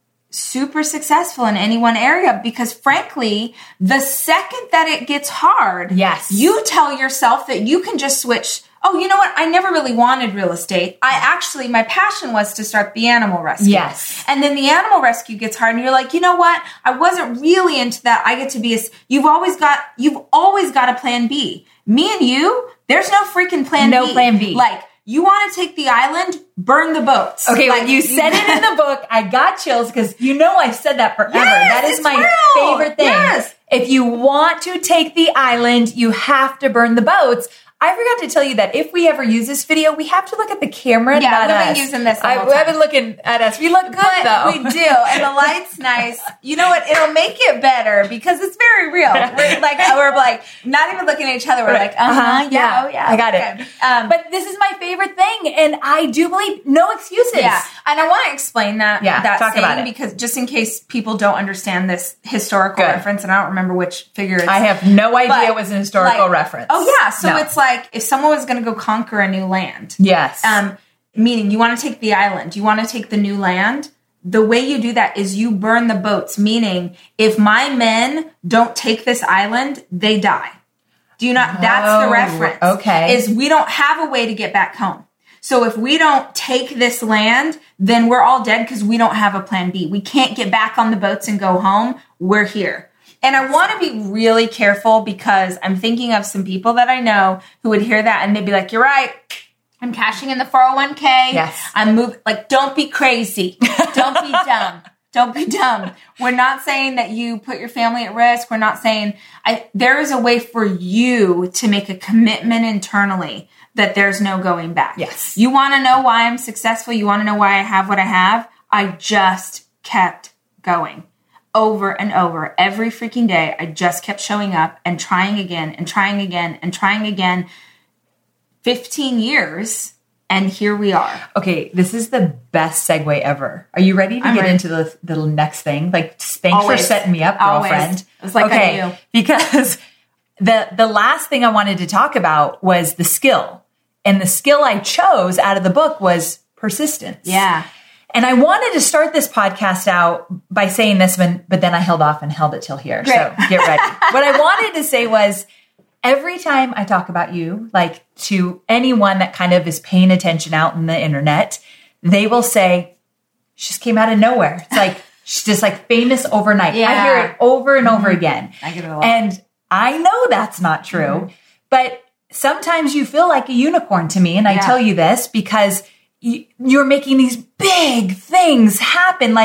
super successful in any one area because frankly, the second that it gets hard, yes, you tell yourself that you can just switch. Oh, you know what? I never really wanted real estate. I actually, my passion was to start the animal rescue. Yes. And then the animal rescue gets hard and you're like, you know what? I wasn't really into that. I get to be a, you've always got, you've always got a plan B. Me and you, there's no freaking plan no B. No plan B. Like, you want to take the island, burn the boats. Okay, like, when you said it in the book, I got chills because you know I've said that forever. Yes, that is it's my real. favorite thing. Yes. If you want to take the island, you have to burn the boats. I forgot to tell you that if we ever use this video, we have to look at the camera. Yeah, not we've us. been using this the I, whole time. I've been looking at us. We look good, but though. We do, and the light's nice. You know what? It'll make it better because it's very real. We're like, we're like not even looking at each other. We're right. like, uh huh, uh-huh, yeah, oh yeah, I got okay. it. Um, but this is my favorite thing, and I do believe no excuses. Yeah, and I want to explain that. Yeah, that talk saying about it. Because just in case people don't understand this historical Good. reference, and I don't remember which figure it's. I have no idea but, it was an historical like, reference. Oh yeah, so no. it's like if someone was going to go conquer a new land. Yes. Um, meaning you want to take the island, you want to take the new land. The way you do that is you burn the boats, meaning if my men don't take this island, they die. Do you not? That's the Oh, reference. okay. Is we don't have a way to get back home. So if we don't take this land, then we're all dead because we don't have a plan B. We can't get back on the boats and go home. We're here. And I want to be really careful because I'm thinking of some people that I know who would hear that and they'd be like, you're right. I'm cashing in the four oh one k. Yes. I'm moving. Like, don't be crazy. Don't be dumb. Don't be dumb. We're not saying that you put your family at risk. We're not saying I, there is a way for you to make a commitment internally that there's no going back. Yes. You want to know why I'm successful? You want to know why I have what I have? I just kept going. Over and over every freaking day. I just kept showing up and trying again and trying again and trying again. fifteen years and here we are. Okay, this is the best segue ever. Are you ready to I'm get ready. into the, the next thing? Like, thanks Always. for setting me up, Always. girlfriend. It's like okay, I knew. because the the last thing I wanted to talk about was the skill. And the skill I chose out of the book was persistence. Yeah. And I wanted to start this podcast out by saying this, one, but then I held off and held it till here. Great. So get ready. What I wanted to say was every time I talk about you, like to anyone that kind of is paying attention out in the internet, they will say, she just came out of nowhere. It's like, she's just like famous overnight. Yeah. I hear it over and over Mm-hmm. again. I get it a lot. And I know that's not true, Mm-hmm. but sometimes you feel like a unicorn to me. And I Yeah. tell you this because you're making these big things happen. Like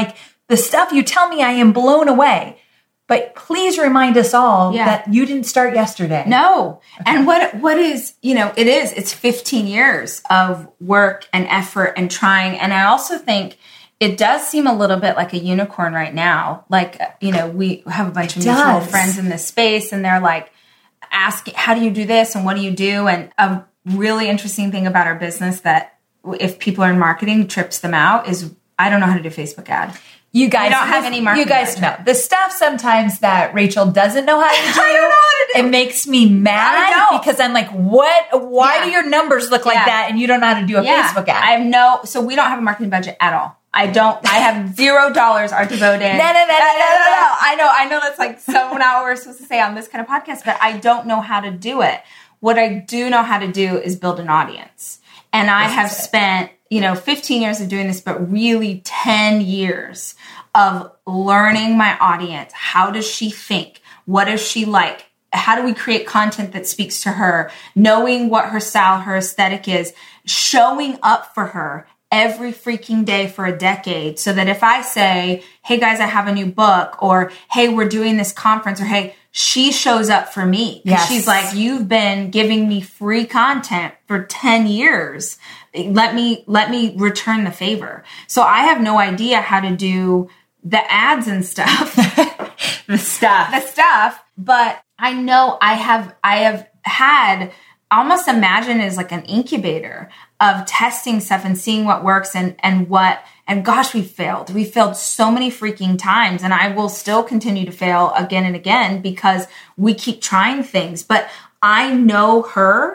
the stuff you tell me, I am blown away. But please remind us all Yeah. that you didn't start yesterday. No. And what what is, you know, it is, it's fifteen years of work and effort and trying. And I also think it does seem a little bit like a unicorn right now. Like, you know, we have a bunch It of mutual does. friends in this space and they're like asking, how do you do this? And what do you do? And a really interesting thing about our business that if people are in marketing trips them out is I don't know how to do Facebook ad. You guys We don't have any marketing You guys budget. know the stuff sometimes that Rachel doesn't know how to do. I don't know how to do. It makes me mad I know. because I'm like, what? Why Yeah. do your numbers look like Yeah. that and you don't know how to do a Yeah. Facebook ad? I have no, so we don't have a marketing budget at all. I don't, I have zero dollars are devoted. No, no, no, no, no, no. I know, I know that's like so not what we're supposed to say on this kind of podcast, but I don't know how to do it. What I do know how to do is build an audience. And I have spent, you know, fifteen years of doing this, but really ten years of learning my audience. How does she think? What does she like? How do we create content that speaks to her? Knowing what her style, her aesthetic is, showing up for her every freaking day for a decade so that if I say, hey guys, I have a new book, or hey, we're doing this conference, or hey, she shows up for me. Yes. She's like, you've been giving me free content for ten years. Let me, let me return the favor. So I have no idea how to do the ads and stuff, the stuff. the stuff, but I know I have, I have had almost imagine as like an incubator of testing stuff and seeing what works and, and what, and gosh, we failed. We failed so many freaking times and I will still continue to fail again and again because we keep trying things, but I know her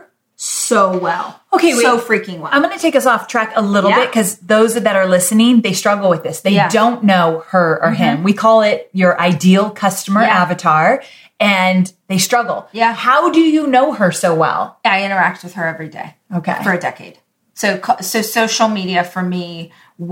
so well. Okay, wait. So freaking well. I'm going to take us off track a little Yeah. bit because those that are listening, they struggle with this. They Yeah. don't know her or him. We call it your ideal customer Yeah. avatar, and they struggle. Yeah. How do you know her so well? I interact with her every day. Okay. For a decade. So, so social media for me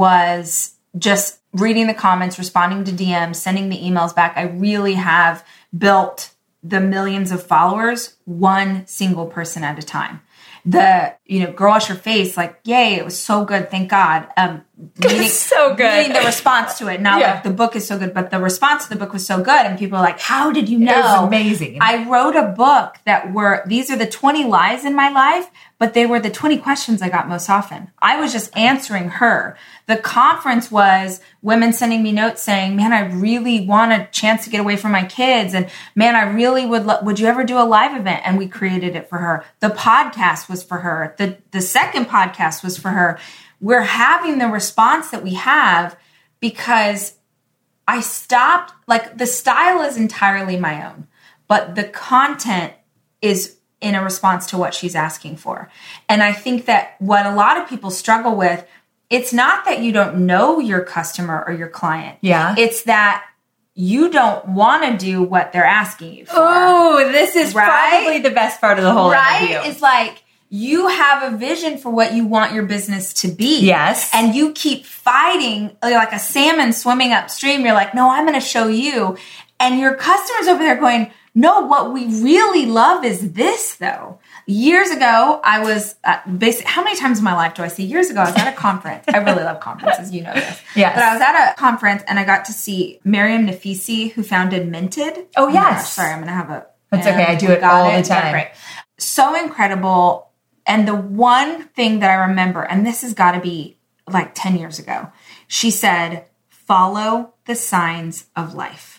was just reading the comments, responding to D Ms, sending the emails back. I really have built the millions of followers, one single person at a time. The, you know, girl wash your face, like, yay, it was so good. Thank God. Um, reading, so good. reading the response to it. Not Yeah. like the book is so good, but the response to the book was so good. And people are like, how did you know? It was amazing. I wrote a book that were, these are the twenty lies in my life, but they were the twenty questions I got most often. I was just answering her. The conference was women sending me notes saying, man, I really want a chance to get away from my kids. And man, I really would, lo- would you ever do a live event? And we created it for her. The podcast was for her. The, the second podcast was for her. We're having the response that we have because I stopped, like the style is entirely my own, but the content is in a response to what she's asking for. And I think that what a lot of people struggle with, it's not that you don't know your customer or your client. Yeah. It's that you don't want to do what they're asking you for. Oh, this is Right? probably the best part of the whole Right? interview. It's like you have a vision for what you want your business to be. Yes. And you keep fighting like a salmon swimming upstream. You're like, no, I'm going to show you. And your customers over there going, no, what we really love is this though. Years ago, I was uh, basically, how many times in my life do I say years ago? I was at a conference. I really love conferences. You know this. Yes. But I was at a conference and I got to see Miriam Nafisi, who founded Minted. Oh, my yes. gosh, sorry, I'm going to have a. That's okay. I do we it got all the Yeah, time. great. So incredible. And the one thing that I remember, and this has got to be like ten years ago, she said, follow the signs of life.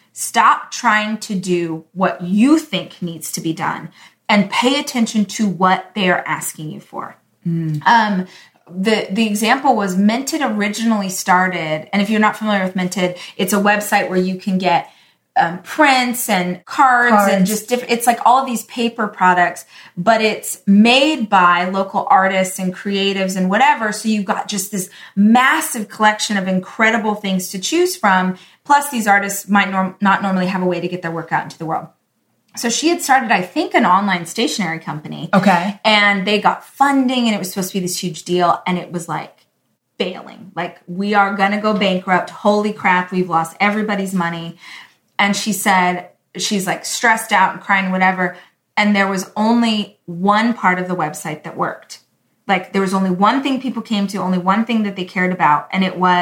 Stop trying to do what you think needs to be done and pay attention to what they are asking you for. Mm. Um, the, the example was Minted originally started, and if you're not familiar with Minted, it's a website where you can get um, prints and cards, Cards. and just different, it's like all of these paper products, but it's made by local artists and creatives and whatever. So you've got just this massive collection of incredible things to choose from. Plus these artists might norm- not normally have a way to get their work out into the world. So she had started, I think, an online stationery company. Okay. And they got funding and it was supposed to be this huge deal. And it was like failing. Like, we are going to go bankrupt. Holy crap, we've lost everybody's money. And she said, she's like stressed out and crying, whatever. And there was only one part of the website that worked. Like, there was only one thing people came to, only one thing that they cared about. And it was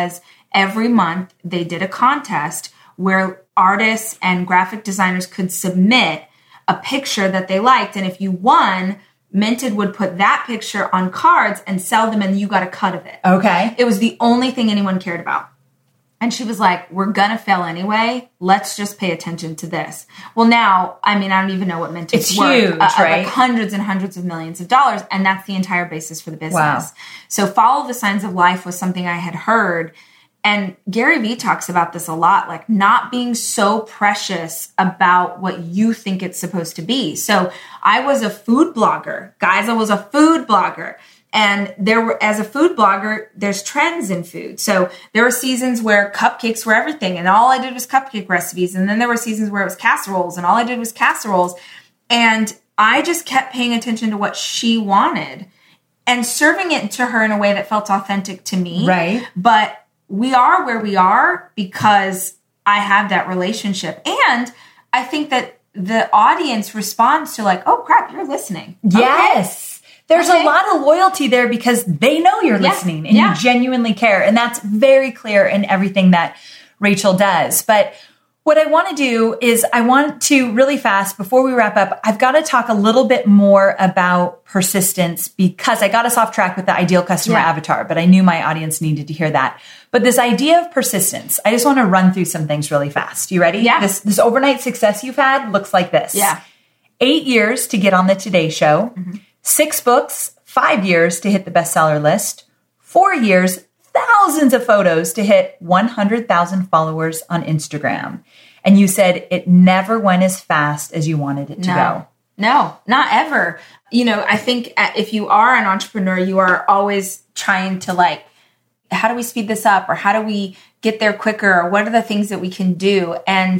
every month they did a contest where artists and graphic designers could submit a picture that they liked. And if you won, Minted would put that picture on cards and sell them, and you got a cut of it. Okay. It was the only thing anyone cared about. And she was like, we're going to fail anyway. Let's just pay attention to this. Well, now, I mean, I don't even know what Mint is it's worth. Huge, uh, right? Like hundreds and hundreds of millions of dollars. And that's the entire basis for the business. Wow. So follow the signs of life was something I had heard. And Gary Vee talks about this a lot, like not being so precious about what you think it's supposed to be. So I was a food blogger. Guys, I was a food blogger. And there were, as a food blogger, there's trends in food. So there were seasons where cupcakes were everything, and all I did was cupcake recipes. And then there were seasons where it was casseroles, and all I did was casseroles. And I just kept paying attention to what she wanted and serving it to her in a way that felt authentic to me. Right. But we are where we are because I have that relationship. And I think that the audience responds to like, oh crap, you're listening. Yes. Okay. There's okay. a lot of loyalty there because they know you're yeah. listening and yeah. you genuinely care. And that's very clear in everything that Rachel does. But what I want to do is I want to really fast before we wrap up, I've got to talk a little bit more about persistence because I got us off track with the ideal customer yeah. avatar, but I knew my audience needed to hear that. But this idea of persistence, I just want to run through some things really fast. You ready? Yeah. This, this overnight success you've had looks like this. Yeah. Eight years to get on the Today Show. Mm-hmm. Six books, five years to hit the bestseller list, four years, thousands of photos to hit one hundred thousand followers on Instagram. And you said it never went as fast as you wanted it to no. go. No, not ever. You know, I think if you are an entrepreneur, you are always trying to like, how do we speed this up? Or how do we get there quicker? Or what are the things that we can do? And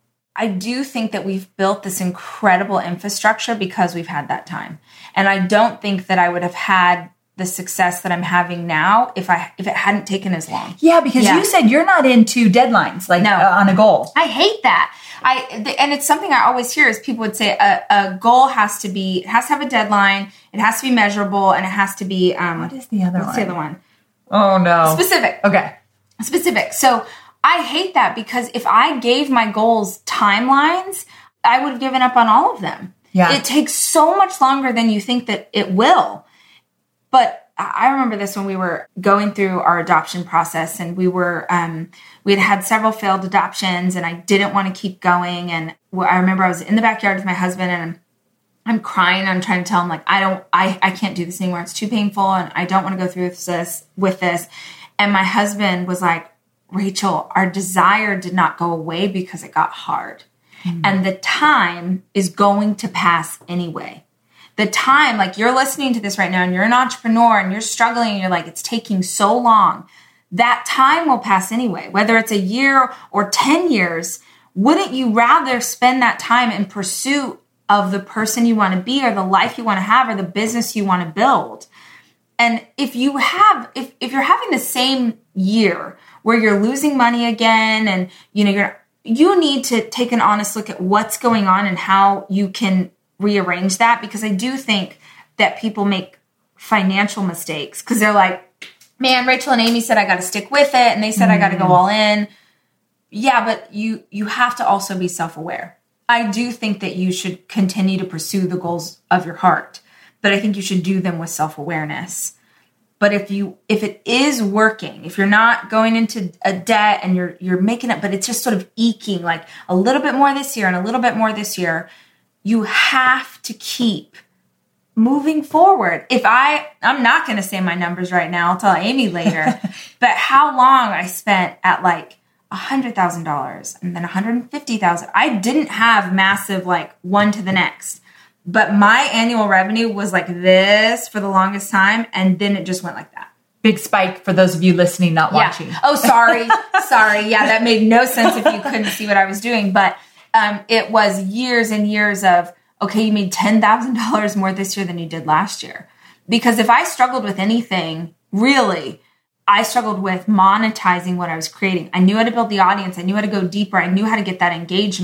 I do think that we've built this incredible infrastructure because we've had that time. And I don't think that I would have had the success that I'm having now if I if it hadn't taken as long. Yeah, because yeah. you said you're not into deadlines, like no. uh, on a goal. I hate that. I and it's something I always hear is people would say a, a goal has to be it has to have a deadline, it has to be measurable, and it has to be um, what is the other what's one? the other one? Oh no, specific. Okay, specific. So I hate that because if I gave my goals timelines, I would have given up on all of them. Yeah. It takes so much longer than you think that it will. But I remember this when we were going through our adoption process and we were, um, we had had several failed adoptions and I didn't want to keep going. And I remember I was in the backyard with my husband and I'm, I'm crying. I'm trying to tell him like, I don't, I, I can't do this anymore. It's too painful and I don't want to go through this with this. And my husband was like, Rachel, our desire did not go away because it got hard. Mm-hmm. And the time is going to pass anyway. The time, like you're listening to this right now and you're an entrepreneur and you're struggling and you're like, it's taking so long. That time will pass anyway, whether it's a year or ten years. Wouldn't you rather spend that time in pursuit of the person you want to be or the life you want to have or the business you want to build? And if you have, if, if you're having the same year where you're losing money again and, you know, you're, you need to take an honest look at what's going on and how you can rearrange that. Because I do think that people make financial mistakes because they're like, man, Rachel and Amy said I got to stick with it. And they said mm. I got to go all in. Yeah, but you, you have to also be self-aware. I do think that you should continue to pursue the goals of your heart, but I think you should do them with self-awareness. But if you, if it is working, if you're not going into a debt and you're, you're making it, but it's just sort of eking like a little bit more this year and a little bit more this year, you have to keep moving forward. If I, I'm not going to say my numbers right now, I'll tell Amy later, but how long I spent at like a hundred thousand dollars and then one hundred fifty thousand. I didn't have massive, like one to the next. But my annual revenue was like this for the longest time. And then it just went like that. Big spike for those of you listening, not yeah. watching. Oh, sorry. sorry. Yeah, that made no sense if you couldn't see what I was doing. But um, it was years and years of, okay, you made ten thousand dollars more this year than you did last year. Because if I struggled with anything, really, I struggled with monetizing what I was creating. I knew how to build the audience. I knew how to go deeper. I knew how to get that engagement.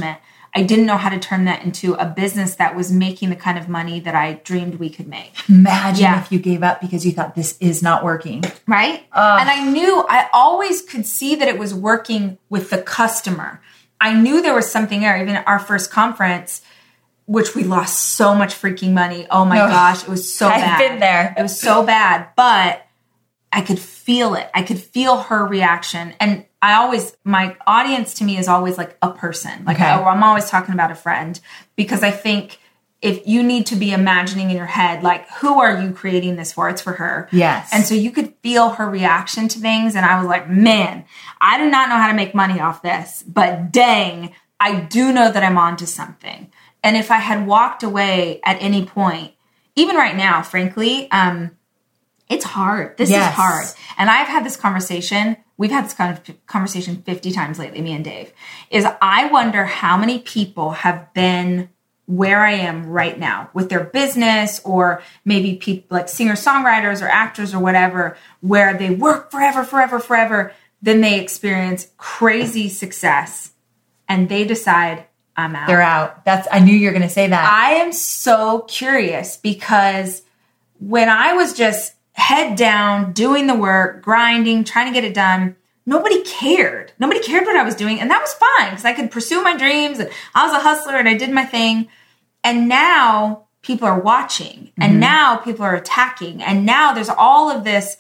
I didn't know how to turn that into a business that was making the kind of money that I dreamed we could make. Imagine Yeah. if you gave up because you thought this is not working. Right? And I knew, I always could see that it was working with the customer. I knew there was something there. Even at our first conference, which we lost so much freaking money. Oh my Oh, gosh, it was so I've bad. been there. It was so bad, but I could feel it. I could feel her reaction. And I always, my audience to me is always like a person. Like Okay. I, I'm always talking about a friend, because I think if you need to be imagining in your head, like, who are you creating this for? It's for her. Yes. And so you could feel her reaction to things. And I was like, man, I do not know how to make money off this, but dang, I do know that I'm onto something. And if I had walked away at any point, even right now, frankly, um, it's hard. This Yes. is hard. And I've had this conversation. We've had this kind of conversation fifty times lately, me and Dave, is I wonder how many people have been where I am right now with their business, or maybe people like singer-songwriters or actors or whatever, where they work forever, forever, forever. Then they experience crazy success and they decide, I'm out. They're out. That's, I knew you were going to say that. I am so curious, because when I was just head down, doing the work, grinding, trying to get it done, nobody cared. Nobody cared what I was doing. And that was fine, because I could pursue my dreams, and I was a hustler and I did my thing. And now people are watching, and Mm-hmm. now people are attacking. And now there's all of this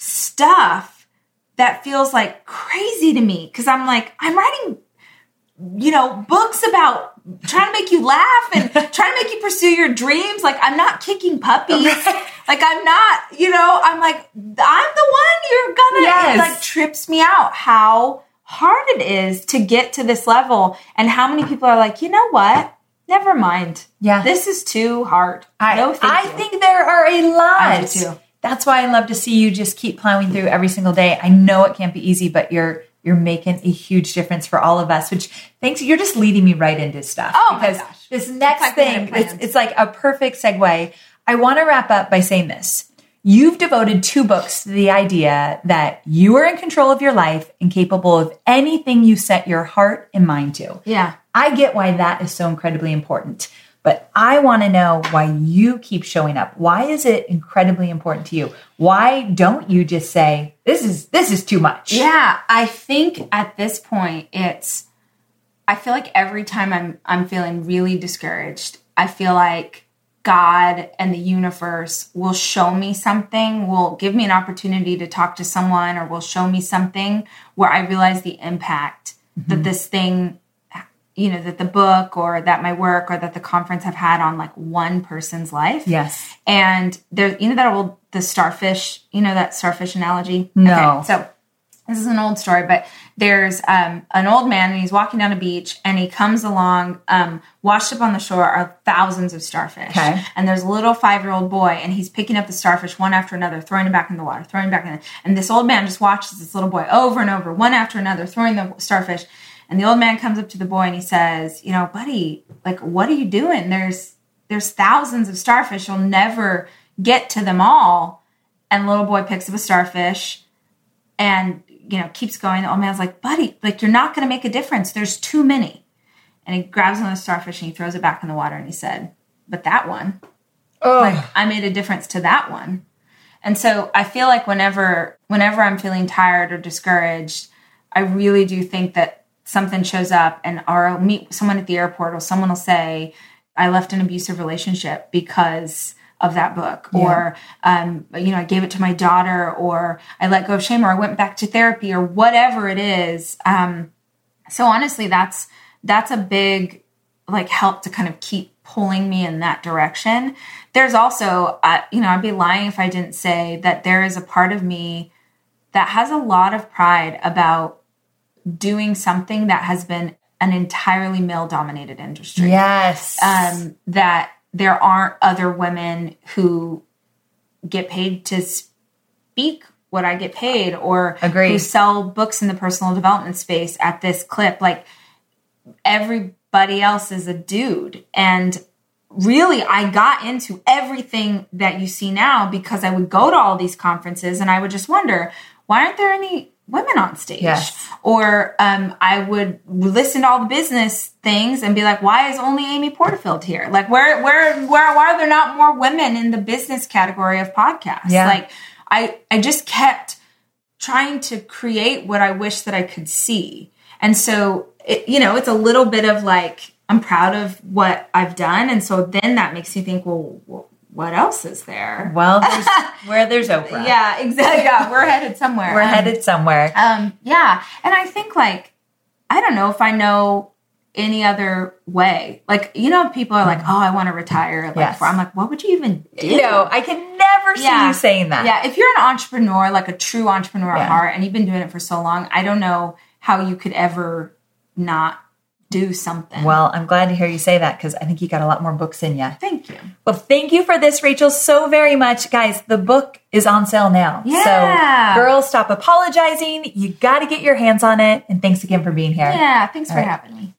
stuff that feels like crazy to me, because I'm like, I'm writing, you know, books about trying to make you laugh and trying to make you pursue your dreams. Like, I'm not kicking puppies. Like, I'm not, you know, I'm like, I'm the one you're gonna, Yes. it like trips me out how hard it is to get to this level, and how many people are like, you know what? Never mind. Yeah. This is too hard. I, no, thank I you. think there are a lot. I do too. That's why I love to see you just keep plowing through every single day. I know it can't be easy, but you're you're making a huge difference for all of us, which thanks, you're just leading me right into stuff. Oh my because gosh. this next It's like we had thing, plans. it's, it's like a perfect segue. I want to wrap up by saying this. You've devoted two books to the idea that you are in control of your life and capable of anything you set your heart and mind to. Yeah. I get why that is so incredibly important, but I want to know why you keep showing up. Why is it incredibly important to you? Why don't you just say, this is, this is too much? Yeah, I think at this point it's, I feel like every time I'm I'm feeling really discouraged, I feel like God and the universe will show me something, will give me an opportunity to talk to someone, or will show me something where I realize the impact mm-hmm. that this thing, you know, that the book or that my work or that the conference have had on like one person's life. Yes. And there's, you know, that old, the starfish, you know, that starfish analogy? No. Okay, so this is an old story, but there's um, an old man and he's walking down a beach and he comes along, um, washed up on the shore are thousands of starfish. Okay. And there's a little five-year-old boy and he's picking up the starfish one after another, throwing it back in the water, throwing it back in. The, and this old man just watches this little boy over and over, one after another, throwing the starfish. And the old man comes up to the boy and he says, you know, buddy, like, what are you doing? There's, there's thousands of starfish. You'll never get to them all. And the little boy picks up a starfish and, you know, keeps going. The old man's like, buddy, like, you're not going to make a difference. There's too many. And he grabs another starfish and he throws it back in the water. And he said, but that one, Oh, like, I made a difference to that one. And so I feel like whenever, whenever I'm feeling tired or discouraged, I really do think that something shows up, and or I'll meet someone at the airport, or someone will say, I left an abusive relationship because of that book, Yeah. or, um, you know, I gave it to my daughter, or I let go of shame, or I went back to therapy, or whatever it is. Um, so honestly, that's, that's a big, like, help to kind of keep pulling me in that direction. There's also, uh, you know, I'd be lying if I didn't say that there is a part of me that has a lot of pride about doing something that has been an entirely male-dominated industry. yes. Um, that there aren't other women who get paid to speak what I get paid, or Agreed. who sell books in the personal development space at this clip. Like, everybody else is a dude. And really, I got into everything that you see now because I would go to all these conferences and I would just wonder, why aren't there any women on stage. Yes. Or um, I would listen to all the business things and be like, why is only Amy Porterfield here? Like, where, where, where, why are there not more women in the business category of podcasts? Yeah. Like, I, I just kept trying to create what I wish that I could see. And so, it, you know, it's a little bit of like, I'm proud of what I've done. And so then that makes me think, well, what else is there? Well, there's, where there's Oprah. Yeah, exactly. Yeah, we're headed somewhere. We're um, headed somewhere. Um, yeah. And I think like, I don't know if I know any other way. Like, you know, people are like, oh, I want to retire. Like, Yes. I'm like, what would you even do? No, I can never see Yeah. you saying that. Yeah. If you're an entrepreneur, like a true entrepreneur Yeah. at heart, and you've been doing it for so long, I don't know how you could ever not do something. Well, I'm glad to hear you say that because I think you got a lot more books in you. Thank you. Well, thank you for this, Rachel, so very much. Guys, the book is on sale now. Yeah. So, girls, stop apologizing. You got to get your hands on it. And thanks again for being here. Yeah. Thanks All for right. having me.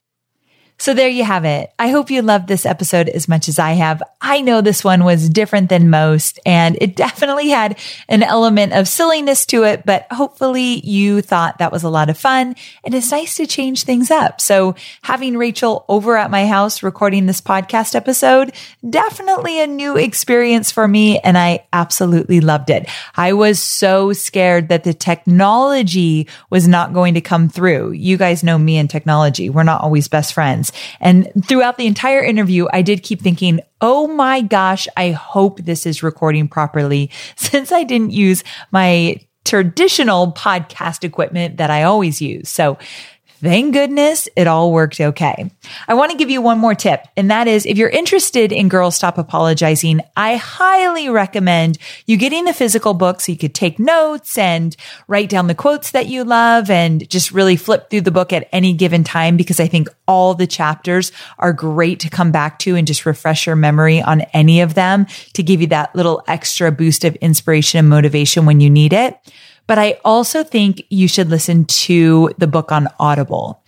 So there you have it. I hope you loved this episode as much as I have. I know this one was different than most, and it definitely had an element of silliness to it, but hopefully you thought that was a lot of fun, and it's nice to change things up. So having Rachel over at my house recording this podcast episode, definitely a new experience for me, and I absolutely loved it. I was so scared that the technology was not going to come through. You guys know me and technology. We're not always best friends. And throughout the entire interview, I did keep thinking, oh my gosh, I hope this is recording properly, since I didn't use my traditional podcast equipment that I always use. So thank goodness it all worked okay. I want to give you one more tip, and that is if you're interested in Girls Stop Apologizing, I highly recommend you getting a physical book so you could take notes and write down the quotes that you love and just really flip through the book at any given time, because I think all the chapters are great to come back to and just refresh your memory on any of them to give you that little extra boost of inspiration and motivation when you need it. But I also think you should listen to the book on Audible.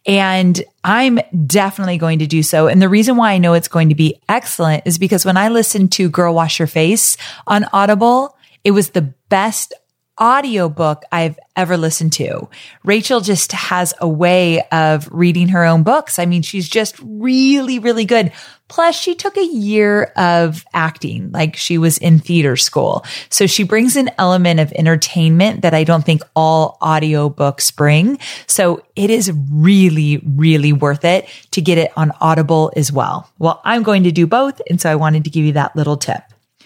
And I'm definitely going to do so. And the reason why I know it's going to be excellent is because when I listened to Girl Wash Your Face on Audible, it was the best audiobook I've ever listened to. Rachel just has a way of reading her own books. I mean, she's just really, really good. Plus, she took a year of acting, like she was in theater school. So she brings an element of entertainment that I don't think all audiobooks bring. So it is really, really worth it to get it on Audible as well. Well, I'm going to do both. And so I wanted to give you that little tip.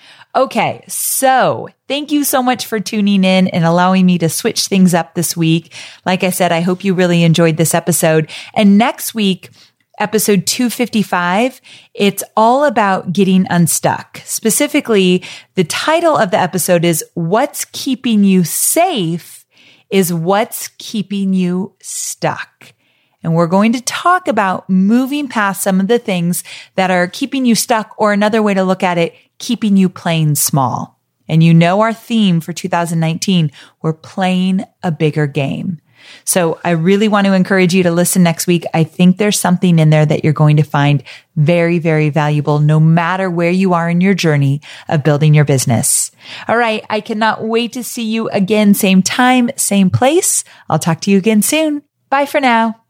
Okay, so thank you so much for tuning in and allowing me to switch things up this week. Like I said, I hope you really enjoyed this episode. And next week, episode two fifty-five, it's all about getting unstuck. Specifically, the title of the episode is What's Keeping You Safe is What's Keeping You Stuck. And we're going to talk about moving past some of the things that are keeping you stuck, or another way to look at it, keeping you playing small. And you know our theme for two thousand nineteen, we're playing a bigger game. So I really want to encourage you to listen next week. I think there's something in there that you're going to find very, very valuable, no matter where you are in your journey of building your business. All right. I cannot wait to see you again. Same time, same place. I'll talk to you again soon. Bye for now.